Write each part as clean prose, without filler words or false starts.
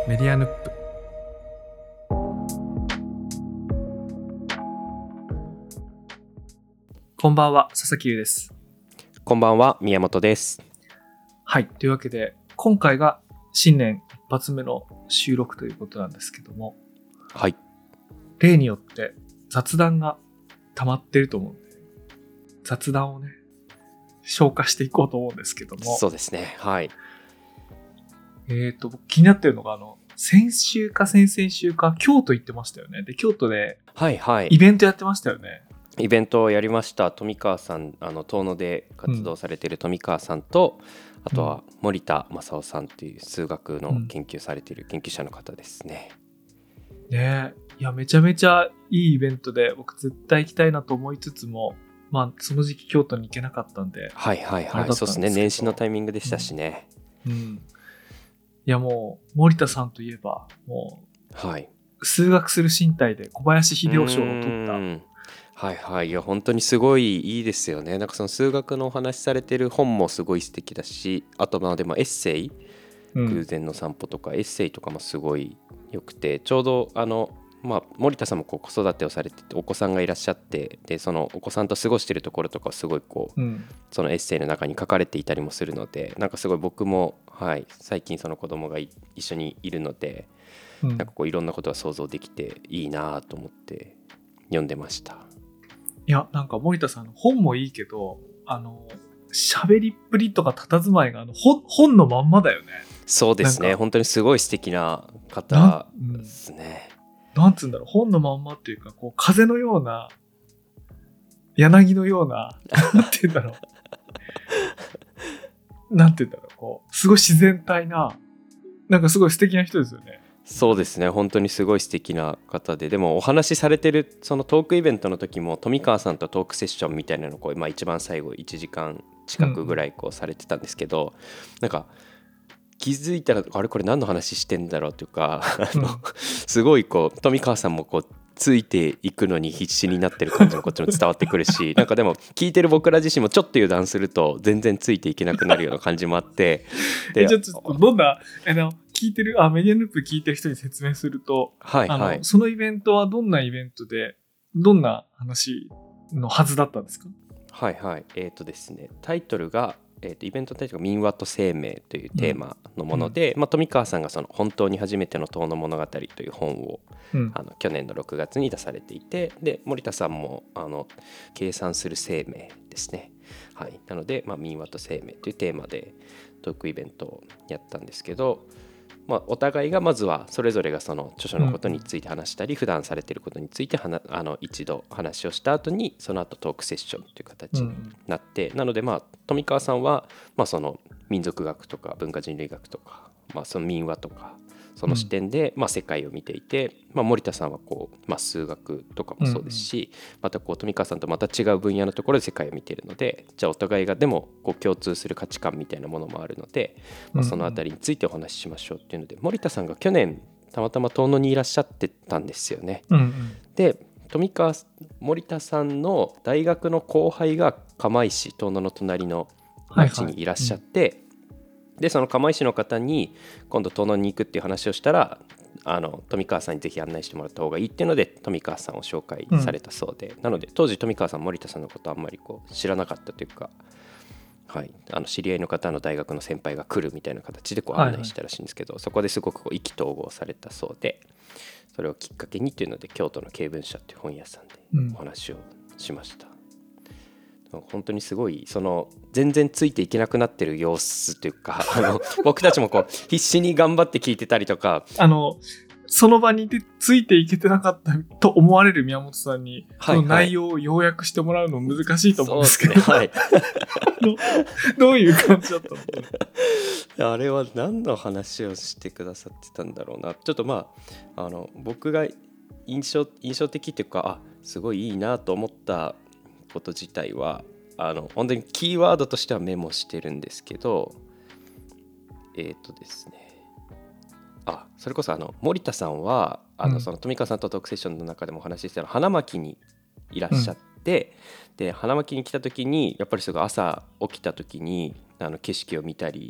メディアヌップ。こんばんは、佐々木優です。 こんばんは、宮本です。 はい、というわけで今回が新年一発目の収録ということなんですけども、 はい。 例によって雑談が溜まってると思うんで、雑談をね、消化していこうと思うんですけども、 そうですね。はい。 僕気になってるのが、先週か先々週か京都行ってましたよね。で、京都ではいはい。 イベントやってましたよね。 イベントをやりました。富川さん、遠野で活動されている富川さんと、あとは森田正夫さんという数学の研究されている研究者の方ですね。 ねえ、いやめちゃめちゃいいイベントで、僕絶対行きたいなと思いつつも、まあその時期京都に行けなかったんで、 はいはいはい。そうですね。年始のタイミングでしたしね。 いやもう森田さんといえばもう、はい、 数学する身体で小林秀夫賞を取った。 はいはい。いや本当にすごいいいですよね。なんかその数学のお話しされてる本もすごい素敵だし、あとまあでもエッセイ、偶然の散歩とかエッセイとかもすごい良くて、ちょうど森田さんも子育てをされててお子さんがいらっしゃって、でそのお子さんと過ごしているところとかすごいそのエッセイの中に書かれていたりもするので、なんかすごい僕も、はい、最近その子供が一緒にいるので、なんかいろんなことが想像できていいなと思って読んでました。 いやなんか森田さんの本もいいけど、喋りっぷりとか佇まいが本のまんまだよね。 そうですね。本当にすごい素敵な方ですね。 なんつうんだろう、本のまんまっていうか、風のような、柳のような、なんて言うんだろう。なんて言うんだろう、すごい自然体な、なんかすごい素敵な人ですよね。 そうですね。本当にすごい素敵な方で、でもお話しされてるそのトークイベントの時も富川さんとトークセッションみたいなのを一番最後1時間近くぐらいされてたんですけど、なんか気づいたらこれ何の話してんだろうというかすごい富川さんもついていくのに必死になってる感じもこっちも伝わってくるしなんかでも聞いてる僕ら自身もちょっと油断すると全然ついていけなくなるような感じもあってでちょっとどんな聞いてるメディアヌープ聞いてる人に説明すると、 はいはい、 そのイベントはどんなイベントでどんな話のはずだったんですか？ はいはいですね、タイトルがイベントタイトルが民話と生命というテーマのもので、富川さんがその本当に初めての遠野物語という本を、去年の6月に出されていて、で森田さんも計算する生命ですね、はい、なので、民話と生命というテーマでトークイベントをやったんですけど、お互いがまずはそれぞれがその著書のことについて話したり、普段されていることについて一度話をした後にその後トークセッションという形になって、なので富川さんはその民族学とか文化人類学とか、その民話とかその視点で世界を見ていて、森田さんは数学とかもそうですし、また富川さんとまた違う分野のところで世界を見ているので、じゃあお互いがでも共通する価値観みたいなものもあるので、そのあたりについてお話ししましょうっていうので、森田さんが去年たまたま遠野にいらっしゃってたんですよね。で森田さんの大学の後輩が釜石、遠野の隣の町にいらっしゃって、でその釜石の方に今度遠野に行くっていう話をしたら、富川さんにぜひ案内してもらった方がいいっていうので富川さんを紹介されたそうで、なので当時富川さん森田さんのことあんまり知らなかったというか、はい、知り合いの方の大学の先輩が来るみたいな形で案内したらしいんですけど、そこですごく意気投合されたそうで、それをきっかけにというので京都の経文社っていう本屋さんでお話をしました。本当にすごい全然ついていけなくなってる様子というか僕たちも必死に頑張って聞いてたりとか、 その場にいてついていけてなかったと思われる宮本さんに、その内容を要約してもらうの難しいと思うんですけど、 はい、 どういう感じだったの？あれは何の話をしてくださってたんだろうな。ちょっと僕が印象的というか、すごいいいなと思ったこと自体は本当にキーワードとしてはメモしてるんですけど、ですね、それこそ森田さんはその富川さんとトークセッションの中でもお話しした花巻にいらっしゃって、で花巻に来た時にやっぱりすぐ朝起きた時に景色を見たり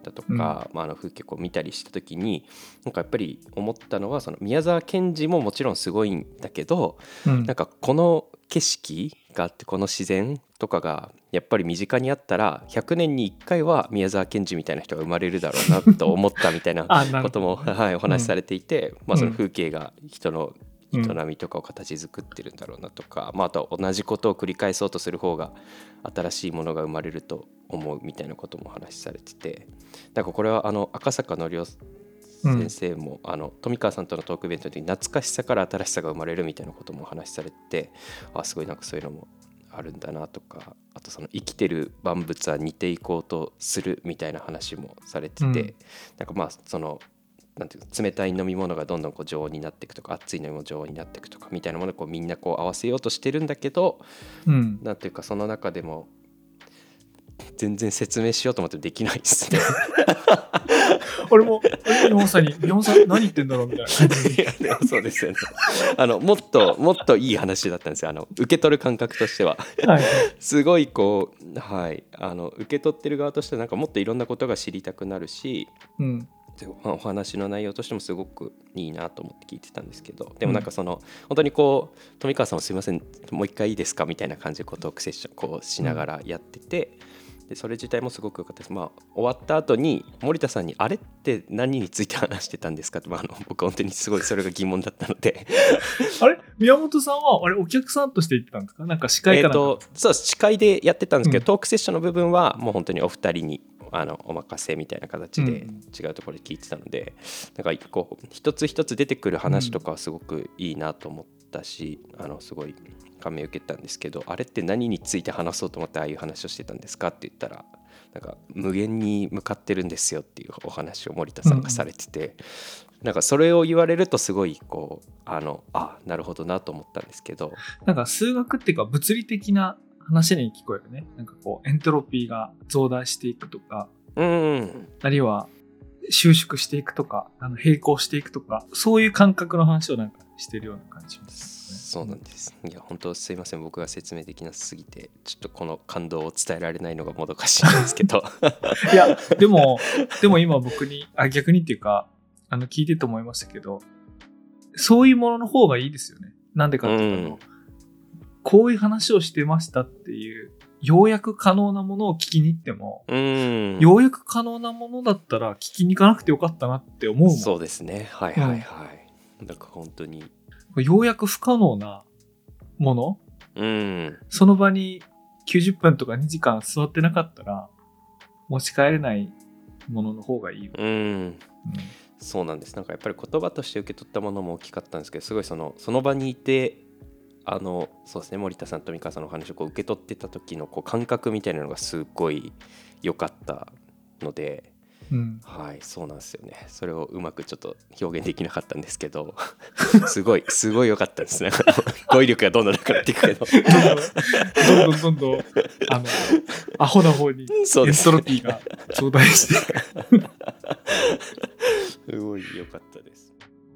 姿とか、風景を見たりした時になんかやっぱり思ったのは、その宮沢賢治ももちろんすごいんだけど、なんかこの景色があってこの自然とかがやっぱり身近にあったら100年に1回は宮沢賢治みたいな人が生まれるだろうなと思ったみたいなこともお話しされていて、その風景が人の営みとかを形作ってるんだろうなとか、あとは同じことを繰り返そうとする方が新しいものが生まれると思うみたいなこともお話しされてて、なんかこれは赤坂則夫先生も、富川さんとのトークイベントで懐かしさから新しさが生まれるみたいなこともお話しされて、すごいなんかそういうのもあるんだなとか、あとその生きてる万物は似ていこうとするみたいな話もされてて、なんかそのなんていうか冷たい飲み物がどんどん常温になっていくとか、熱い飲み物が常温になっていくとかみたいなものをみんな合わせようとしてるんだけど、なんていうかその中でも全然説明しようと思ってできないですね俺も宮本さん何言ってんだろうみたいな感じ。 いやでもそうですよねもっといい話だったんですよ、受け取る感覚としてはすごい受け取ってる側としてはなんかもっといろんなことが知りたくなるし、お話の内容としてもすごくいいなと思って聞いてたんですけど、でもなんか本当に富川さんもすいませんもう一回いいですかみたいな感じでトークセッションしながらやってて、でそれ自体もすごく良かったです。終わった後に森田さんにあれって何について話してたんですかって、僕本当にすごいそれが疑問だったのであれ宮本さんはお客さんとして行ってたんですか？なんか司会かなんかそう司会でやってたんですけど、トークセッションの部分はもう本当にお二人にお任せみたいな形で違うところで聞いてたので、なんか一つ一つ出てくる話とかはすごくいいなと思ったし、すごい感銘を受けたんですけど、あれって何について話そうと思ってああいう話をしてたんですかって言ったら、なんか無限に向かってるんですよっていうお話を森田さんがされてて、なんかそれを言われるとすごいなるほどなと思ったんですけど、 なんか数学っていうか物理的な話に聞こえるね。なんかエントロピーが増大していくとか、あるいは収縮していくとか、平行していくとか、そういう感覚の話をなんかしてるような感じしますね。 そうなんです。いや本当すいません、僕が説明できなすぎてちょっとこの感動を伝えられないのがもどかしいんですけどいやでも今僕に逆にっていうか聞いてて思いましたけど、そういうものの方がいいですよね。なんでかっていうと、こういう話をしてましたっていうようやく可能なものを聞きに行っても、ようやく可能なものだったら聞きに行かなくてよかったなって思うもん。 そうですね、なんか本当にようやく不可能なもの、その場に90分とか2時間座ってなかったら持ち帰れないものの方がいいよ。 そうなんです。なんかやっぱり言葉として受け取ったものも大きかったんですけど、すごいその場にいてそうですね、森田さんと美香さんのお話を受け取ってた時の感覚みたいなのがすごい良かったので、そうなんですよね。それをうまくちょっと表現できなかったんですけどすごい良かったですね語彙力がどんどんなくなっていくけどどんどんアホな方にエントロピーが増大していくすごい良かったです。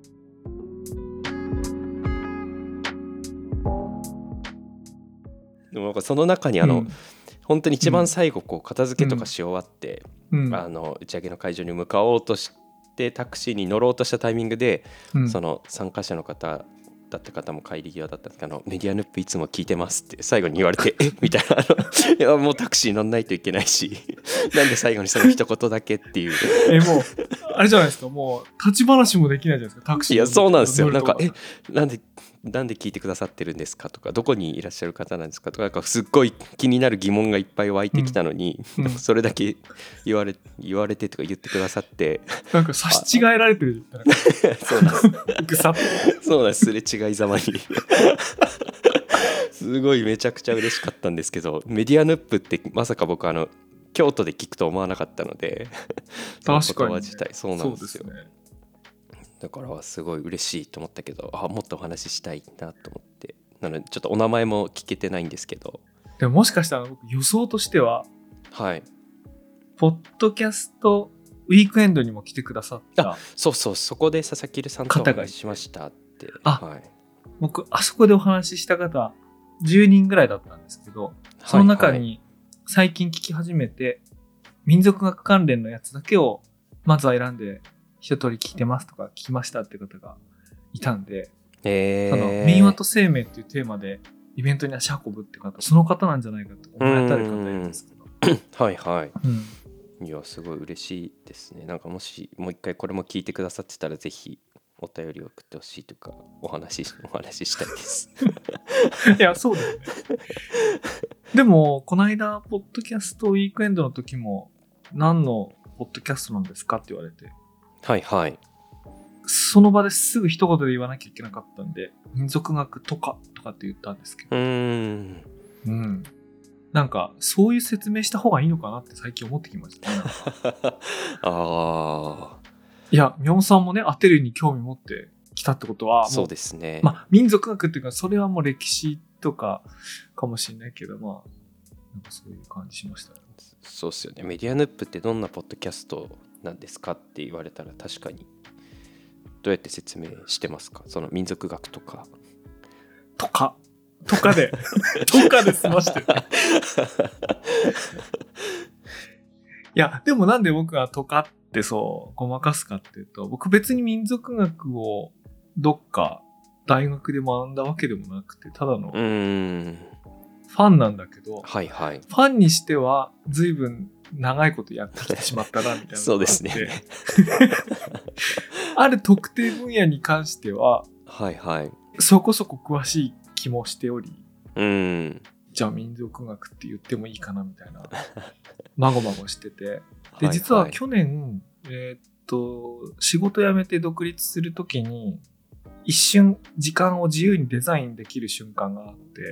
でもなんかその中に本当に一番最後片付けとかし終わって、打ち上げの会場に向かおうとしてタクシーに乗ろうとしたタイミングで、その参加者の方だった方も帰り際だったんですけど、メディアヌップいつも聞いてますって最後に言われてみたいないやもうタクシー乗んないといけないしなんで最後にその一言だけっていうもうあれじゃないですか、もう立ち話もできないじゃないですか、タクシー。 いやそうなんですよ。なんかなんで聞いてくださってるんですかとか、どこにいらっしゃる方なんですかとか、なんかすっごい気になる疑問がいっぱい湧いてきたのに、それだけ言われてとか言ってくださってなんか差し違えられてるそうなんですそうなんです、すれ違いざまにすごいめちゃくちゃ嬉しかったんですけど、メディアヌップってまさか僕京都で聞くと思わなかったので確かに、 言葉自体そうなんですよ。 そうですね。 だからすごい嬉しいと思ったけど、もっとお話ししたいなと思って、なのでちょっとお名前も聞けてないんですけど、 でももしかしたら僕予想としては、ポッドキャストウィークエンドにも来てくださった、 そこで佐々木さんとお話ししましたって。 僕あそこでお話しした方10人ぐらいだったんですけど、その中に最近聞き始めて民族学関連のやつだけをまずは選んで一通り聞いてますとか聞きましたって方がいたんで、その民話と生命っていうテーマでイベントに足運ぶって方、その方なんじゃないかと思い当たる方いるんですけど。 はいはい、いやすごい嬉しいですね。なんかもしもう一回これも聞いてくださってたらぜひお便りを送ってほしいとかお話ししたいですいやそうですね。でもこの間ポッドキャストウィークエンドの時も何のポッドキャストなんですかって言われて、 はいはい、 その場ですぐ一言で言わなきゃいけなかったんで、民族学とかって言ったんですけど、なんかそういう説明した方がいいのかなって最近思ってきましたね。いや、ミョンさんもね、アテルに興味持ってきたってことは、 そうですね。 まあ民族学っていうか、それはもう歴史とかかもしれないけど、まあなんかそういう感じしましたね。 そうですよね。メディアヌップってどんなポッドキャストなんですかって言われたら確かにどうやって説明してますか？その民族学とかでとかで済ましてる。いやでもなんで僕はとかってそうごまかすかっていうと、僕別に民族学をどっか大学で学んだわけでもなくて、ただのファンなんだけど、 はいはい、 ファンにしては随分長いことやってきてしまったなみたいなそうですね。 ある特定分野に関しては、 はいはい、 そこそこ詳しい気もしており、じゃあ民族学って言ってもいいかなみたいなまごまごしてて、で実は去年、仕事辞めて独立するときに一瞬時間を自由にデザインできる瞬間があって、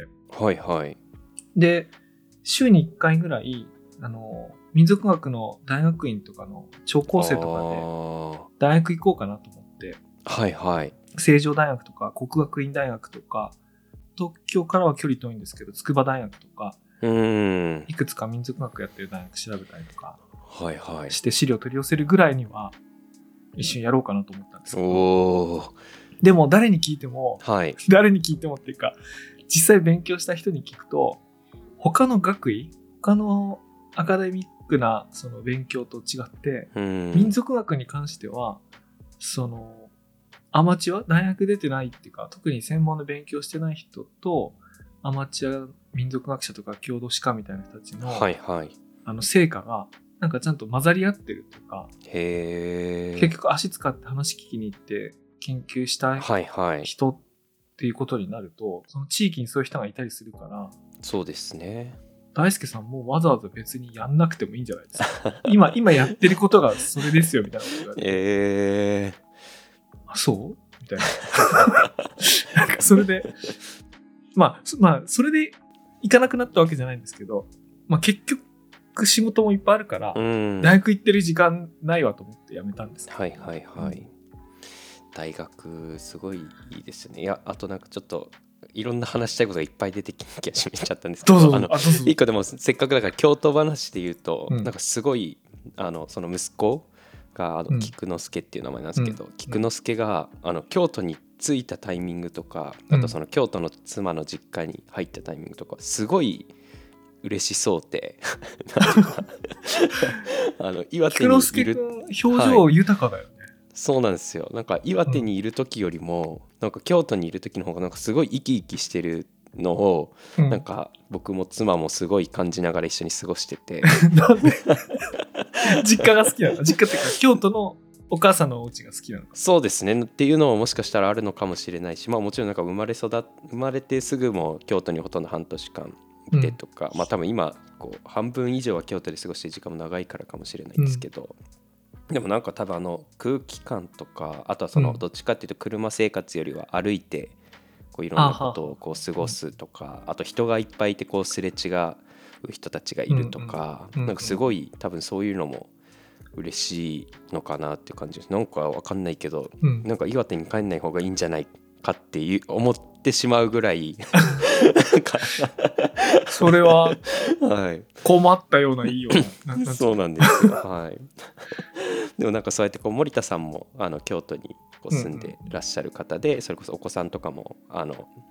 はいはい、 で週に1回ぐらい民族学の大学院とかの聴講生とかで大学行こうかなと思って、 はいはい、 成城大学とか国学院大学とか、東京からは距離遠いんですけど筑波大学とか、いくつか民族学やってる大学調べたりとかして資料取り寄せるぐらいには一瞬やろうかなと思ったんですけど、でも誰に聞いてもっていうか、実際勉強した人に聞くと、他の学位、他のアカデミックなその勉強と違って、民族学に関してはそのアマチュア、大学出てないっていうか、特に専門の勉強してない人とアマチュア民族学者とか郷土史家みたいな人たちの、成果がなんかちゃんと混ざり合ってるというか、結局足使って話聞きに行って研究したい人っていうことになると、その地域にそういう人がいたりするから、そうですね。大輔さんもわざわざ別にやんなくてもいいんじゃないですか。今やってることがそれですよみたいなこと言われて。そうみたいな。なんかそれで、まあそれで行かなくなったわけじゃないんですけど、まあ結局仕事もいっぱいあるから、大学行ってる時間ないわと思って辞めたんですけど。 大学すごいいいですね。いや、あとなんかちょっといろんな話したいことがいっぱい出てきなきゃしめちゃったんですけど、一個でもせっかくだから京都話で言うと、なんかすごいその息子が菊之助っていう名前なんですけど、菊之助が京都に着いたタイミングとか、あとその京都の妻の実家に入ったタイミングとかすごい嬉しそうで岩手にいる表情豊かだよね。 そうなんですよ。なんか岩手にいる時よりも、なんか京都にいる時の方がなんかすごい生き生きしてるのを、なんか僕も妻もすごい感じながら一緒に過ごしててなんで実家が好きなの？実家っていうか京都のお母さんのお家が好きなのか？ そうですねっていうのももしかしたらあるのかもしれないし、まあもちろんなんか生まれてすぐも京都にほとんど半年間いてとか、まあ多分今こう半分以上は京都で過ごしてる時間も長いからかもしれないんですけど、でもなんか多分空気感とか、あとはそのどっちかっていうと車生活よりは歩いてこういろんなことをこう過ごすとか、あと人がいっぱいいてこうすれ違う人たちがいるとか、なんかすごい多分そういうのも嬉しいのかなっていう感じです。なんかわかんないけど、なんか岩手に帰んない方がいいんじゃないかって思ってしまうぐらいそれは困ったような言いようなそうなんですよ。はい。でもなんかそうやってこう森田さんも京都にこう住んでらっしゃる方で、それこそお子さんとかも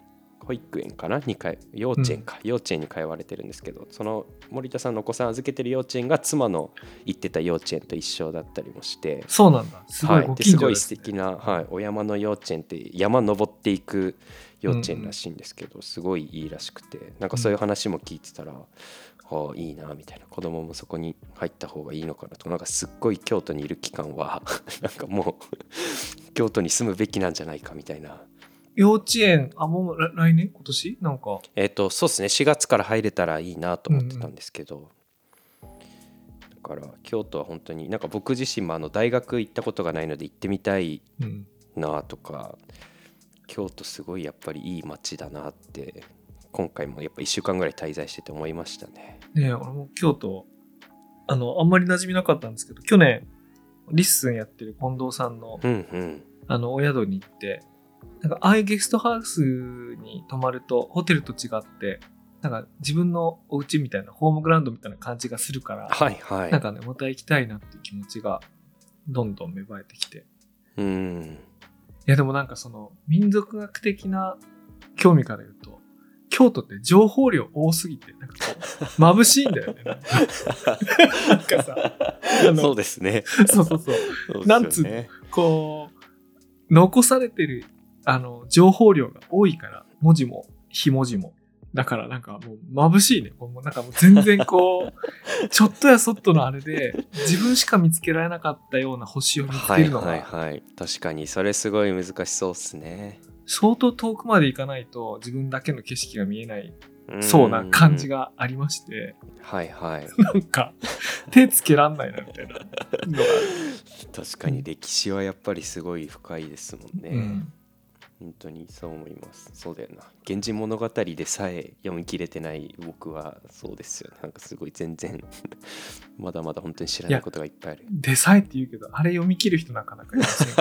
保育園かなに幼稚園か、幼稚園に通われてるんですけど、その森田さんのお子さん預けてる幼稚園が妻の行ってた幼稚園と一緒だったりもして、 そうなんだ、すごいご近所です、ね。 すごい素敵な、お山の幼稚園って山登っていく幼稚園らしいんですけど、すごいいいらしくて、なんかそういう話も聞いてたら、いいなみたいな、子供もそこに入った方がいいのかなとか、なんかすっごい京都にいる期間はなんかもう京都に住むべきなんじゃないかみたいな。 幼稚園、もう来年今年なんかそうですね、4月から入れたらいいなと思ってたんですけど、だから京都は本当になんか僕自身も大学行ったことがないので行ってみたいなとか、京都すごいやっぱりいい街だなって今回もやっぱ1週間ぐらい滞在してて思いましたね。 ねえ、俺も京都あんまり馴染みなかったんですけど、去年リッスンやってる近藤さんの、お宿に行って、なんかああいうゲストハウスに泊まるとホテルと違ってなんか自分のお家みたいなホームグラウンドみたいな感じがするから、なんかねまた行きたいなっていう気持ちがどんどん芽生えてきて、いやでもなんかその民族学的な興味から言うと京都って情報量多すぎてなんかこう眩しいんだよね。なんかさそうですね。 そうなんつうのこう残されてる情報量が多いから文字も非文字もだからなんかもう眩しいね。もうなんかもう全然こうちょっとやそっとのあれで自分しか見つけられなかったような星を見つけるのが確かにそれすごい難しそうですね。 相当遠くまで行かないと自分だけの景色が見えないそうな感じがありまして、なんか手つけらんないなみたいなのが確かに歴史はやっぱりすごい深いですもんね。本当にそう思います。そうだよな。源氏物語でさえ読み切れてない僕はそうですよね。なんかすごい全然まだまだ本当に知らないことがいっぱいある。 でさえって言うけどあれ読み切る人なかなかいません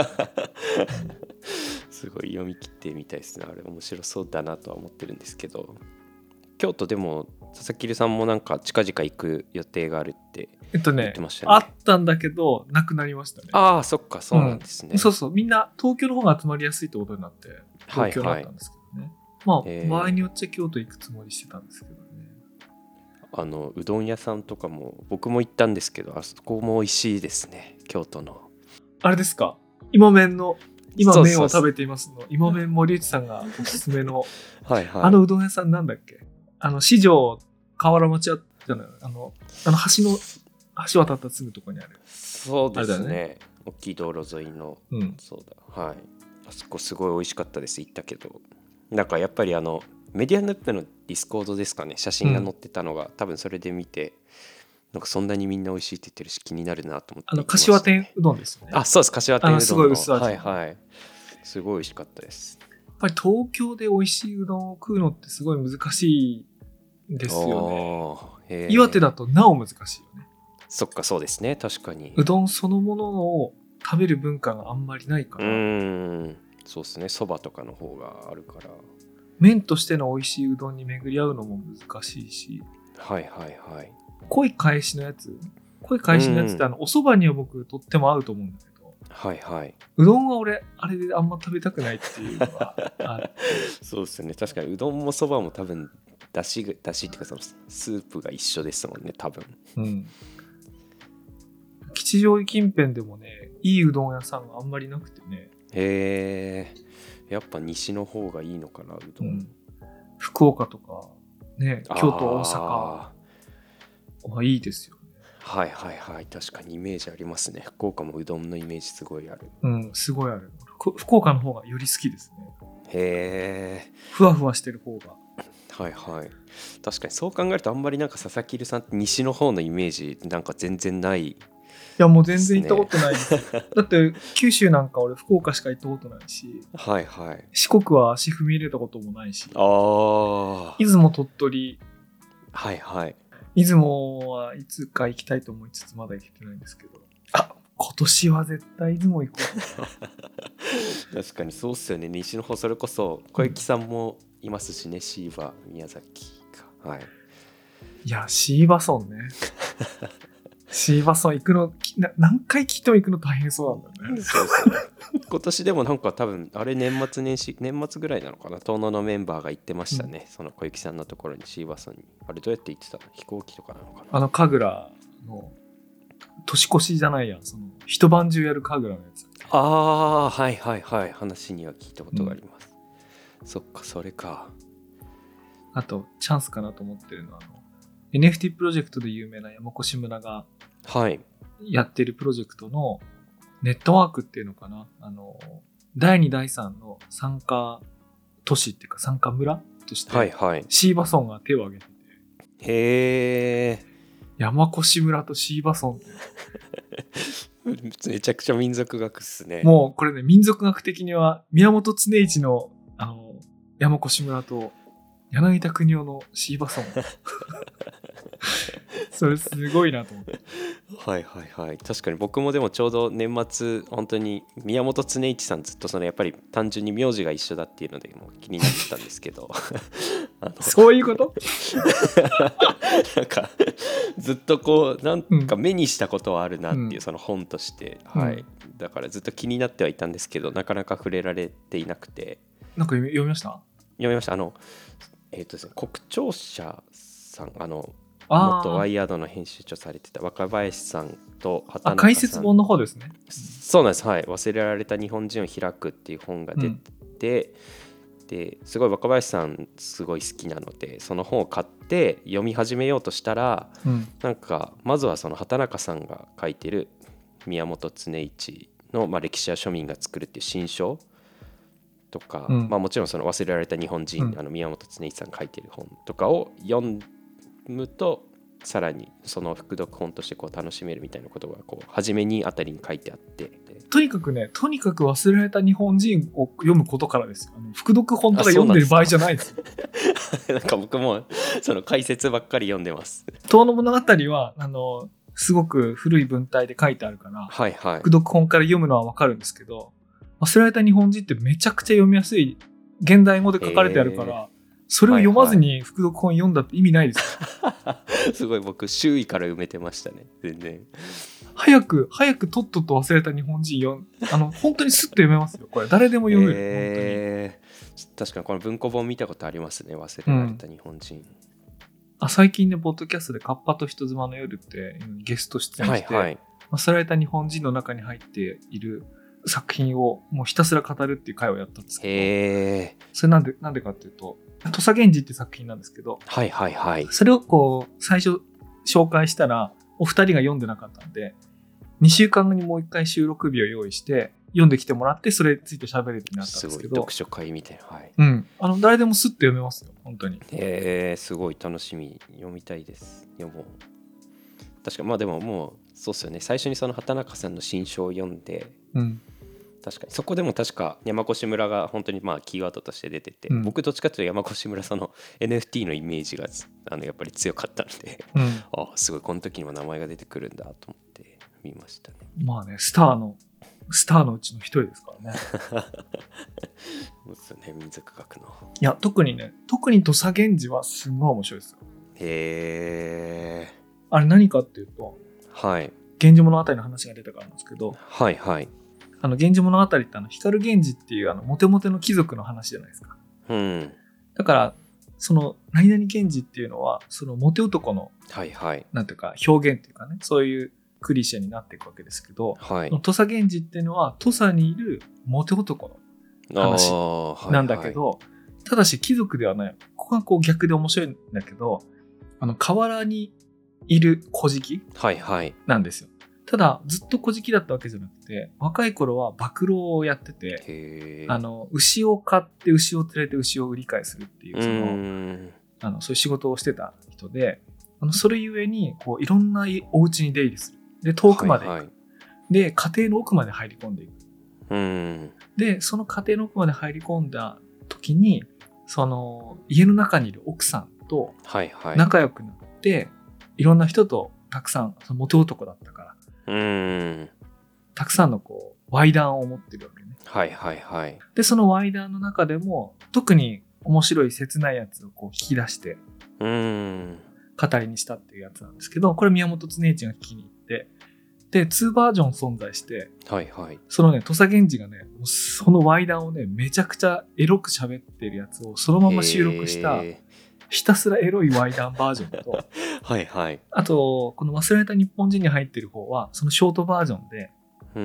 すごい読み切ってみたいですね。あれ面白そうだなとは思ってるんですけど、京都でも佐々木さんもなんか近々行く予定があるって言ってましたね。 あったんだけどなくなりましたね。 そっか、そうなんですね。 そうみんな東京の方が集まりやすいってことになって東京だったんですけどね。まあ場合によっちゃ京都行くつもりしてたんですけどね。 うどん屋さんとかも僕も行ったんですけど、あそこも美味しいですね。京都のあれですか、今麺を食べていますの今麺森内さんがおすすめのうどん屋さんなんだっけ、四条河原町じゃない、橋渡ったすぐとこにある。 そうですね。大きい道路沿いの、そうだ、あそこすごい美味しかったです。行ったけどなんかやっぱりメディアヌップのディスコードですかね、写真が載ってたのが、多分それで見てなんかそんなにみんな美味しいって言ってるし気になるなと思って、 柏店うどんですよね。 そうです、柏店うどんのすごい薄味、 すごい美味しかったです。 やっぱり東京で美味しいうどんを食うのってすごい難しいですよね。岩手だとなお難しいよね。 そっか、そうですね、確かにうどんそのものを食べる文化があんまりないから。 そうですね、そばとかの方があるから麺としての美味しいうどんに巡り合うのも難しいし、濃い返しのやつってお蕎麦には僕とっても合うと思うんだけど、うどんは俺あれであんま食べたくないっていうのがあるそうですね、確かにうどんもそばも多分だしっていうかそのスープが一緒ですもんね、多分。 吉祥寺近辺でもね、いいうどん屋さんがあんまりなくてね。 やっぱ西の方がいいのかな、うどん。 福岡とかね、京都、大阪はいいですよね。 確かにイメージありますね。福岡もうどんのイメージすごいある。 すごいある。福岡の方がより好きですね。ふわふわしてる方が。 確かにそう考えるとあんまりなんか佐々木さんって西の方のイメージなんか全然ない。 いやもう全然行ったことないですよ。だって九州なんか俺福岡しか行ったことないし、四国は足踏み入れたこともないし、出雲鳥取、出雲はいつか行きたいと思いつつまだ行けてないんですけど、今年は絶対出雲行こう。確かにそうっすよね。西の方、それこそ小雪さんもいますしね、椎葉宮崎か。 いや椎葉村ね。 シーバソン行くの何回聞いても行くの大変そうなんだよね。 そうそう今年でもなんか多分あれ年末ぐらいなのかな、遠野のメンバーが行ってましたね、その小雪さんのところにシーバソンに。あれどうやって行ってたの？飛行機とかなのかな。 神楽の年越しじゃないや、その一晩中やる神楽のやつ。 ああ、はいはいはい、話には聞いたことがあります、そっか、それか。 あとチャンスかなと思ってるのはNFT プロジェクトで有名な山越村がやってるプロジェクトのネットワークっていうのかな、第2第3の参加都市っていうか参加村として、シーバソンが手を挙げてて、 へえ、 山越村とシーバソンめちゃくちゃ民族学っすね。 もうこれね、民族学的には宮本常一の山越村と柳田国男のシーバソンそれすごいなと思って。 はいはいはい、確かに僕もでもちょうど年末本当に宮本常一さんずっとそのやっぱり単純に名字が一緒だっていうのでもう気になってたんですけどそういうことなんかずっとこうなんか目にしたことはあるなっていう、その本として、はい、だからずっと気になってはいたんですけどなかなか触れられていなくて。 なんか読みました？ 読みました。ですね、国庁舎さん、元ワイヤードの編集長されてた若林さんと畑中さん、 解説本の方ですね。 そうなんです、はい、忘れられた日本人を開くっていう本が出て、ですごい若林さんすごい好きなのでその本を買って読み始めようとしたら、なんかまずはその畑中さんが書いてる宮本常一の、歴史や庶民が作るっていう新書とか、もちろんその忘れられた日本人、宮本常一さんが書いてる本とかを読むとさらにその副読本としてこう楽しめるみたいなことがこう初めにあたりに書いてあって、 とにかく忘れられた日本人を読むことからですよ。副読本とか読んでる場合じゃないですよ。 なんか僕もその解説ばっかり読んでます。 遠野物語はすごく古い文体で書いてあるから、副読本から読むのはわかるんですけど、忘れられた日本人ってめちゃくちゃ読みやすい現代語で書かれてあるから、それを読まずに副読本読んだって意味ないですよ。 すごい僕周囲から埋めてましたね。全然早くとっとと忘れた日本人本当にスッと読めますよ。これ誰でも読める、 確かにこの文庫本見たことありますね、忘れられた日本人。 最近ねポッドキャストでカッパと人妻の夜ってゲスト出演して、忘れられた日本人の中に入っている作品をもうひたすら語るっていう回をやったんですけど、それなんでかっていうと土佐源氏っていう作品なんですけど、それをこう最初紹介したらお二人が読んでなかったんで2週間後にもう一回収録日を用意して読んできてもらってそれについて喋るってなったんですけど、すごい読書会みたいな、 誰でもスッと読めますよ本当に。 すごい楽しみ、読みたいです。読もう。確かでももうそうっすよね、最初にその畑中さんの新書を読んで、確かにそこでも確か山越村が本当にキーワードとして出てて、僕どっちかというと山越村その NFT のイメージがやっぱり強かったので、すごいこの時にも名前が出てくるんだと思って見ましたね。 スターのうちの一人ですからね。 そうですよね、民族学の。 いや特に土佐源氏はすごい面白いですよ。あれ何かっていうと、源氏物語の話が出たからなんですけど、源氏物語って光源氏っていうモテモテの貴族の話じゃないですか。だからその何々源氏っていうのはそのモテ男の、なんていうか表現っていうかね、そういうクリシェになっていくわけですけど、土佐源氏っていうのは土佐にいるモテ男の話なんだけど、ただし貴族ではない。ここがこう逆で面白いんだけど、河原にいる小敷なんですよ。ただずっと小敷だったわけじゃなくて、若い頃は馬喰をやってて、牛を飼って牛を連れて牛を売り買いするっていうそういう仕事をしてた人で、それゆえにこういろんなお家に出入りする。で遠くまで行く、で家庭の奥まで入り込んでいく。でその家庭の奥まで入り込んだ時にその家の中にいる奥さんと仲良くなって、いろんな人とたくさんそのモテ男だったからたくさんのこうワイダンを持ってるわけね。でそのワイダンの中でも特に面白い切ないやつをこう引き出して語りにしたっていうやつなんですけど、これ宮本常一が聞きに行って、で2バージョン存在して、 はいはい、 そのね土佐源氏がねそのワイダンをねめちゃくちゃエロく喋ってるやつをそのまま収録したひたすらエロいワイダンバージョンとはい、はい、 あとこの忘れられた日本人に入ってる方はそのショートバージョンで、 うん、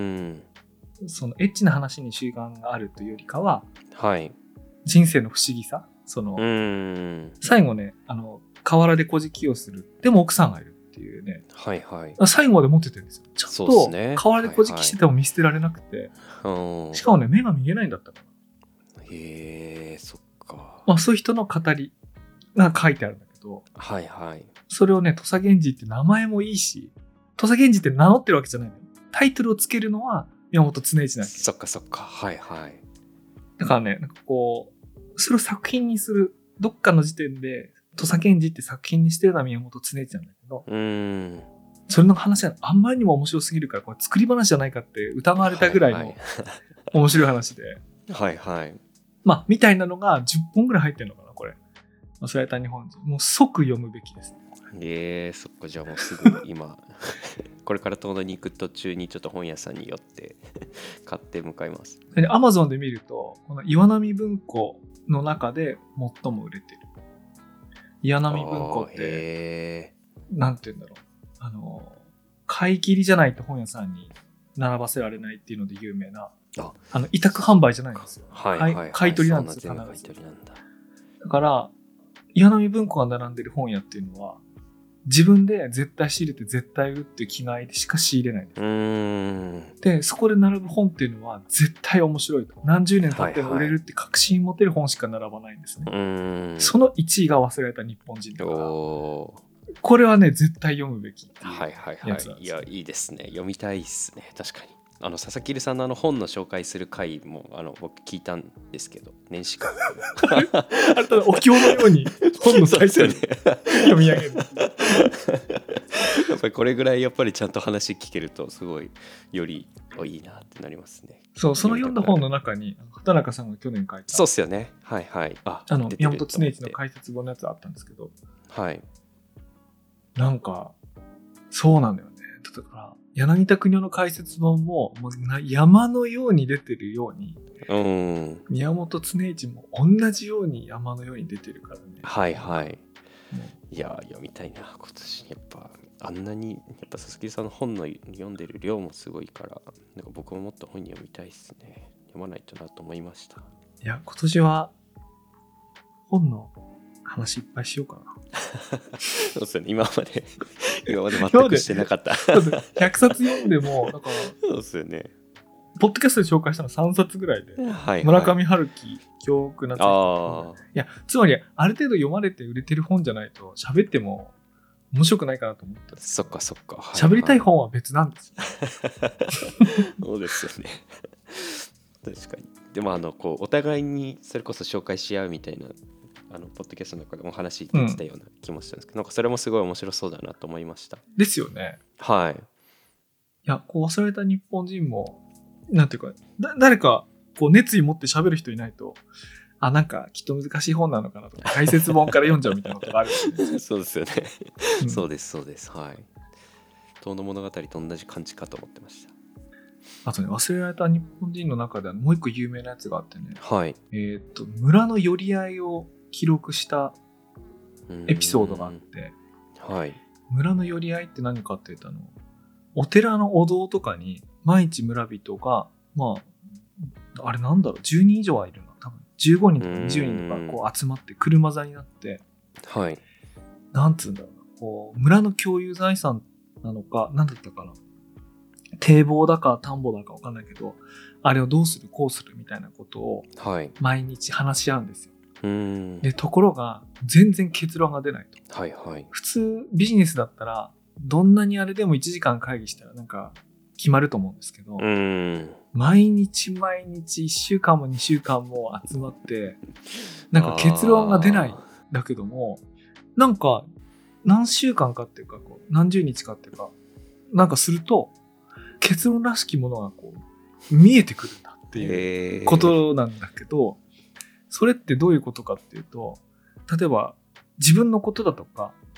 そのエッチな話に習慣があるというよりかは、 はい、 人生の不思議さ、その、最後ね河原で小じきをする、でも奥さんがいるっていうね、 はいはい、 最後まで持っててるんですよ。ちょっと河原で小じきしてても見捨てられなくて、はいはい、しかもね目が見えないんだったかな。 へえ、そっか。 まあそういう人の語りが書いてあるんだけど、 はいはい。 それをね土佐源氏って名前もいいし、土佐源氏って名乗ってるわけじゃないのよ。タイトルをつけるのは宮本常一なんです。 そっかそっか、はいはい。 だからね、なんかこうそれを作品にする、どっかの時点で土佐源氏って作品にしてるのは宮本常一なんだけど、それの話はあんまりにも面白すぎるから、これ作り話じゃないかって疑われたぐらいの面白い話で、 はいはい。 まあみたいなのが10本ぐらい入ってるのかな、これ。忘れた日本人、もう即読むべきですね。 そっか、じゃあもうすぐ今これから遠野に行く途中にちょっと本屋さんに寄って買って向かいます。 で Amazon で見るとこの岩波文庫の中で最も売れてる。岩波文庫ってなんて言うんだろう、買い切りじゃないと本屋さんに並ばせられないっていうので有名な、委託販売じゃないんですよ、はいはいはい、買い取りなんですよ。必ずだから岩波文庫が並んでる本屋っていうのは自分で絶対仕入れて絶対売るっていう気概でしか仕入れないんです。でそこで並ぶ本っていうのは絶対面白いと、何十年経っても売れるって確信持てる本しか並ばないんですね。その1位が忘れられた日本人だから、これはね絶対読むべきっていうやつなんです。はいはいはい、 いやいいですね、読みたいですね。確かに佐々木さんの本の紹介する回も僕聞いたんですけど、年始かあれただお経のように本の最初に読み上げるやっぱりこれぐらいやっぱりちゃんと話聞けるとすごいよりいいなってなりますね。 そう、その読んだ本の中に畑中さんが去年書いた、 そうっすよね、はいはい、 宮本常一の解説本のやつあったんですけど、 はい、 なんかそうなんだよね。だから柳田国男の解説本も山のように出てるように、宮本常一も同じように山のように出てるからね。 はいはい、いや読みたいな今年。やっぱあんなにやっぱ佐々木さんの本の読んでる量もすごいから、なんか僕ももっと本読みたいですね。読まないとなと思いました。 いや今年は本の話いっぱいしようかな。 そうですよね、今まで全くしてなかった 100冊読んでもだからそうですよね、 ポッドキャストで紹介したの3冊ぐらいで、はいはい、村上春樹、教育夏彦。いやつまりある程度読まれて売れてる本じゃないと喋っても面白くないかなと思った。 そっかそっか、 喋りたい本は別なんですよ。 そうですよね確かに。でもこうお互いにそれこそ紹介し合うみたいなポッドキャストの中でも話出てたような気もしたんですけど、なんかそれもすごい面白そうだなと思いました。 ですよね。 はい。いやこう忘れた日本人もなんていうか誰かこう熱意持って喋る人いないと、なんかきっと難しい本なのかなとか解説本から読んじゃうみたいなことがあるそうですよね、そうですそうです、はい。遠野物語と同じ感じかと思ってました。 あとね、忘れられた日本人の中ではもう一個有名なやつがあってね、 はい、 村の寄り合いを記録したエピソードがあって、はい、村の寄り合いって何かって言ったの、お寺のお堂とかに毎日村人があれなんだろう、10人以上はいるの、多分15人とか20人とかこう集まって車座になって、はい、なんつうんだろうな、こう村の共有財産なのか何だったかな、堤防だか田んぼだか分かんないけど、あれをどうするこうするみたいなことを毎日話し合うんですよ。でところが全然結論が出ないと、はいはい、普通ビジネスだったらどんなにあれでも1時間会議したらなんか決まると思うんですけど、毎日毎日1週間も2週間も集まってなんか結論が出ないんだけども、なんか何週間かっていうかこう何十日かっていうかなんかすると結論らしきものがこう見えてくるんだっていうことなんだけど、それってどういうことかっていうと、例えば自分のことだとか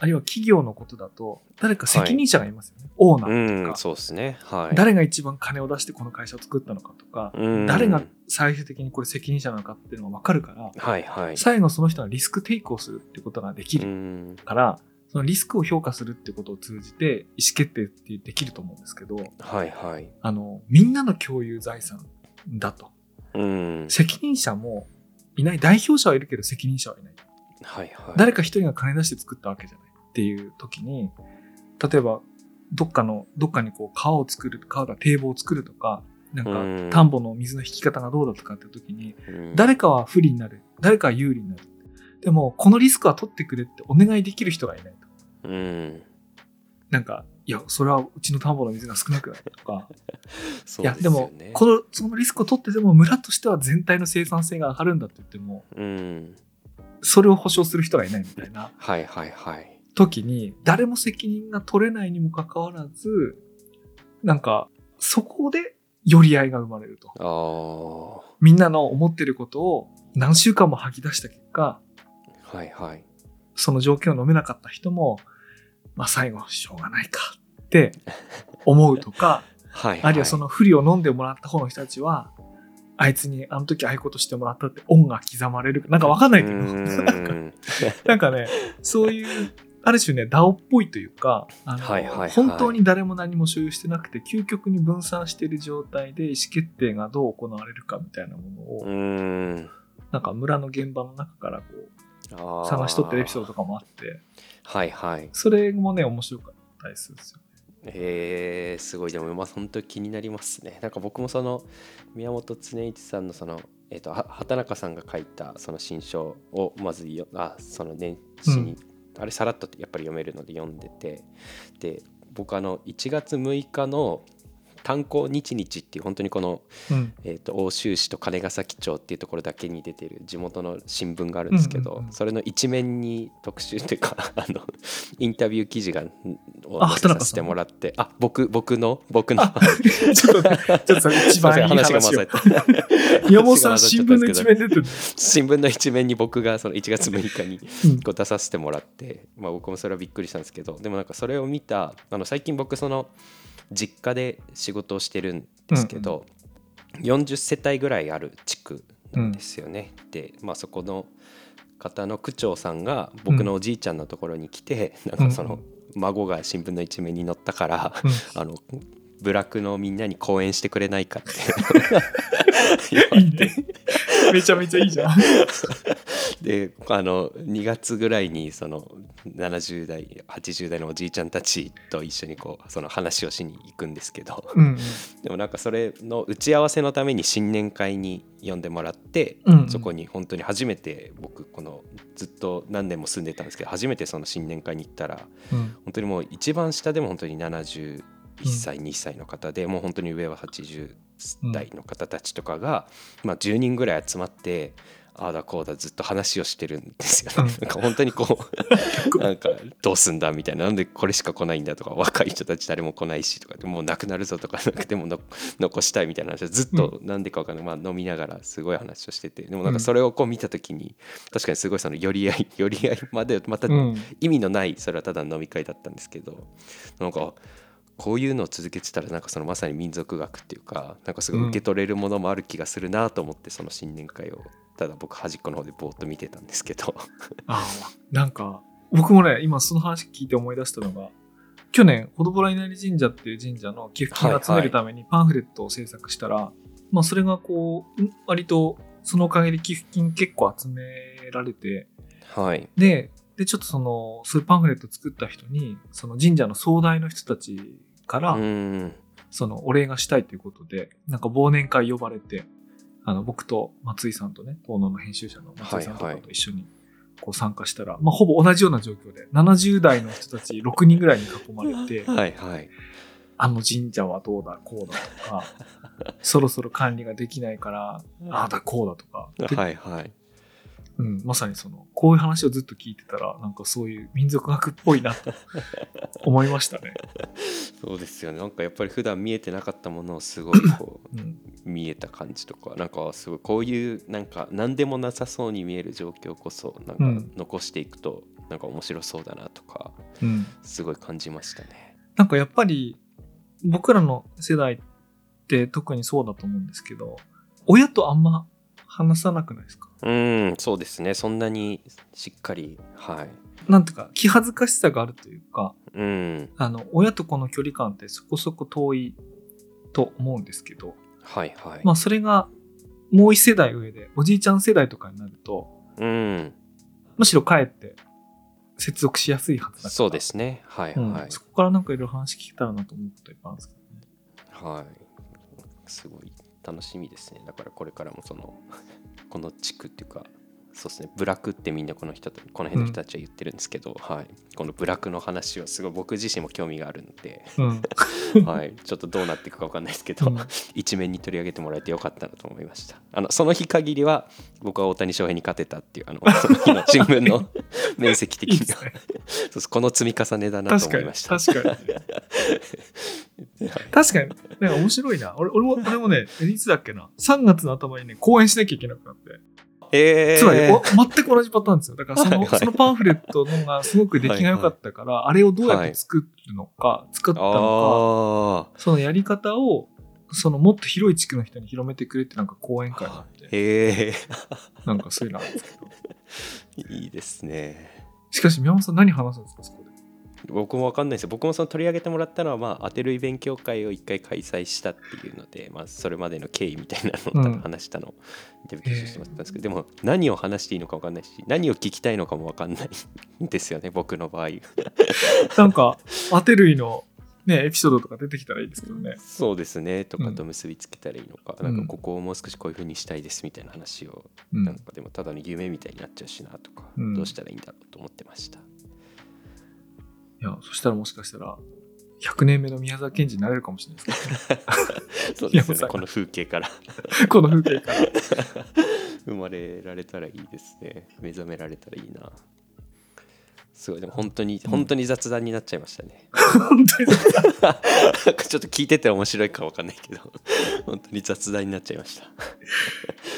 あるいは企業のことだと誰か責任者がいますよね、オーナーとか、 そうですね、はい、 誰が一番金を出してこの会社を作ったのかとか、誰が最終的にこれ責任者なのかっていうのが分かるから、 はいはい、 最後その人がリスクテイクをするっていうことができるから、そのリスクを評価するっていうことを通じて意思決定ってできると思うんですけど、 はいはい、 みんなの共有財産だと、責任者もいない、代表者はいるけど責任者はいない、はいはい、誰か一人が金出して作ったわけじゃないっていう時に、例えばどっかにこう川を作る、川が堤防を作るとか、なんか田んぼの水の引き方がどうだとかって時に、誰かは不利になる、誰かは有利になる。でもこのリスクは取ってくれってお願いできる人がいないと。なんか、いや、それはうちの田んぼの水が少なくなるとか。そうですよね、いや、でもそのリスクを取ってでも村としては全体の生産性が上がるんだって言っても、それを保証する人がいないみたいな。はいはいはい。時に誰も責任が取れないにもかかわらず、なんかそこで寄り合いが生まれると。みんなの思ってることを何週間も吐き出した結果、はいはい、その状況を飲めなかった人も、まあ最後しょうがないかって思うとか、はいはい、あるいはその不利を飲んでもらった方の人たちは、あいつにあの時ああいうことしてもらったって恩が刻まれる、なんかわかんないけど、なんかね、そういうある種ね、DAO っぽいというか、はいはいはい、本当に誰も何も所有してなくて究極に分散している状態で意思決定がどう行われるかみたいなものを、なんか村の現場の中からこう探し取ってるエピソードとかもあって、はいはい、それもね面白かったりするんですよね。 すごい。でも本当に気になりますね。なんか僕もその宮本恒一さんのその畑中さんが書いたその新書をまずその年始に、あれさらっとやっぱり読めるので読んでて、で僕1月6日の炭鉱日々っていう本当にこの、奥州市と金ヶ崎町っていうところだけに出てる地元の新聞があるんですけど、それの一面に特集というかインタビュー記事を載せさせてもらって、僕のちょっとそれ一番いい話を宮本さん新聞の一面出てる新聞の一面に僕がその1月6日に出させてもらって、僕もそれはびっくりしたんですけど、でもなんかそれを見た最近僕その実家で仕事をしてるんですけど、40世帯ぐらいある地区なんですよね。で、そこの方の区長さんが僕のおじいちゃんのところに来て、なんかその孫が新聞の一面に載ったから、部落のみんなに講演してくれないかっていいね、めちゃめちゃいいじゃんで2月ぐらいにその70代80代のおじいちゃんたちと一緒にその話をしに行くんですけど、でもなんかそれの打ち合わせのために新年会に呼んでもらって、そこに本当に初めて僕ずっと何年も住んでたんですけど、初めてその新年会に行ったら、本当にもう一番下でも本当に71歳2歳の方で、もう本当に上は80代の方たちとかが、10人ぐらい集まってああだこうだずっと話をしてるんですよね。なんか本当になんかどうすんだみたいな、なんでこれしか来ないんだとか、若い人たち誰も来ないしとか、もうなくなるぞとか、でも残したいみたいな話をずっとなんでか分かんない、飲みながらすごい話をしてて、でもなんかそれを見た時に確かにすごいその寄り合いまでまた意味のないそれはただの飲み会だったんですけど、なんかこういうのを続けてたらなんかそのまさに民族学っていうか、なんかすごい受け取れるものもある気がするなと思って、その新年会をただ僕端っこの方でぼーっと見てたんですけどなんか僕もね今その話聞いて思い出したのが、去年ほどぼら稲荷神社っていう神社の寄付金を集めるためにパンフレットを制作したら、それが割とそのおかげで寄付金結構集められて、でちょっとそういうパンフレット作った人にその神社の総代の人たちからそのお礼がしたいということで、なんか忘年会呼ばれて、僕と松井さんとね、東能の編集者の松井さんとかと一緒に参加したら、ほぼ同じような状況で70代の人たち6人ぐらいに囲まれてあの神社はどうだこうだとかそろそろ管理ができないからああだこうだとか、まさにこういう話をずっと聞いてたら、なんかそういう民族学っぽいなと思いましたね。 そうですよね。なんかやっぱり普段見えてなかったものをすごい見えた感じとか、なんかすごいこういうなんか何でもなさそうに見える状況こそなんか残していくと、 なんか面白そうだなとか、すごい感じましたね。 なんかやっぱり僕らの世代って特にそうだと思うんですけど、親とあんま話さなくないですか？ そうですね。そんなにしっかり、 なんていうか気恥ずかしさがあるというか、親と子の距離感ってそこそこ遠いと思うんですけど、まあそれがもう一世代上でおじいちゃん世代とかになると、むしろかえって接続しやすいはずだから。 そうですね。 そこからなんかいろいろ話聞けたらなと思うこといっぱいあるんですけどね。 すごい楽しみですね。だからこれからもこの地区っていうか、そうですね、部落ってみんなこの辺の人たちは言ってるんですけど、この部落の話はすごい僕自身も興味があるので、ちょっとどうなっていくか分かんないですけど、一面に取り上げてもらえてよかったなと思いました。その日限りは僕は大谷翔平に勝てたっていうその日の新聞の面積的にはこの積み重ねだなと思いました。 確かになんか面白いな。俺もね、いつだっけな、3月の頭にね講演しなきゃいけなくなって、つまり全く同じパターンですよ。だからそのパンフレットのがすごく出来が良かったから、あれをどうやって作ったのか、そのやり方をもっと広い地区の人に広めてくれってなんか講演会があって、なんかそういうのあるんですけど。 いいですね。 しかし宮本さん何話すんですか、そこで。 僕も分かんないですよ。僕も取り上げてもらったのは、当てる勉強会を1回開催したっていうので、それまでの経緯みたいなのを話したのをインタビューしてもらったんですけど、でも何を話していいのか分かんないし、何を聞きたいのかも分かんないんですよね、僕の場合。 なんか当てるのね、エピソードとか出てきたらいいですけどね。 そうですね、とかと結びつけたらいいのか、なんかここをもう少しこういう風にしたいですみたいな話を、なんかでもただの夢みたいになっちゃうしなとか、どうしたらいいんだろうと思ってました。 いや、そしたらもしかしたら100年目の宮沢賢治になれるかもしれないですけどね。 そうですね、この風景から生まれられたらいいですね。目覚められたらいいな。すごい、でも本当に雑談になっちゃいましたね。 本当に雑談ちょっと聞いてて面白いか分かんないけど、本当に雑談になっちゃいました。